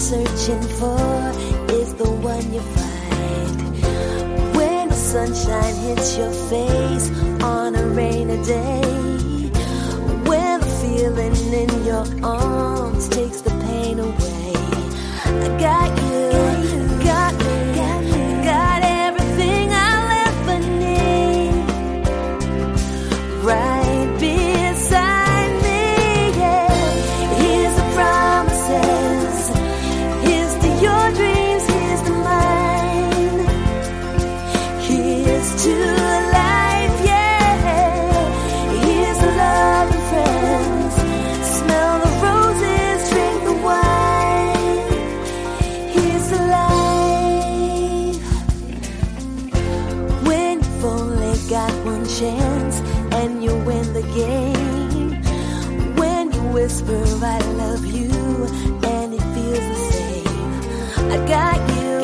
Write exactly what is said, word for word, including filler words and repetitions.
searching for is the one you find. When the sunshine hits your face on a rainy day, when the feeling in your arms takes the pain away, I got you, got me, got me, got everything I'll ever need right beside me. Yeah, here's the promises, here's to your dreams, here's to mine, here's to life. Yeah, here's to love and friends, smell the roses, drink the wine. Here's to life. When you've only got one chance and you win the game, when you whisper I love you and it feels the same, I got you,